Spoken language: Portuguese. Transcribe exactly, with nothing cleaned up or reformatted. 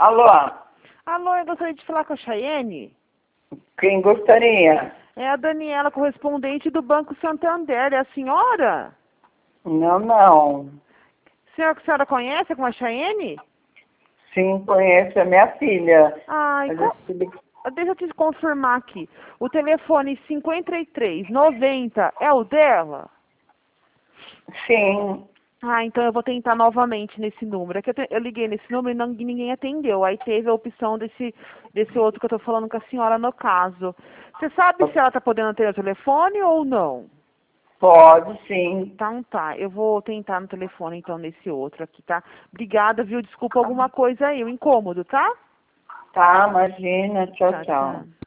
Alô? Alô, eu gostaria de falar com a Chayene. Quem gostaria? É a Daniela, correspondente do Banco Santander. É a senhora? Não, não. Senhora, a senhora conhece com a Chayene? Sim, conheço, é minha filha. Ai, Mas co... eu filha- deixa eu te confirmar aqui. O telefone cinquenta e três noventa é o dela? Sim, Ah, então eu vou tentar novamente nesse número. É que eu, te- eu liguei nesse número e não, ninguém atendeu. Aí teve a opção desse, desse outro que eu tô falando com a senhora no caso. Você sabe se ela tá podendo atender o telefone ou não? pode sim. Então tá, eu vou tentar no telefone então nesse outro aqui, tá? Obrigada, viu? Desculpa alguma coisa aí, o incômodo, tá? Tá, imagina. Tchau, Tchau, tchau. tchau.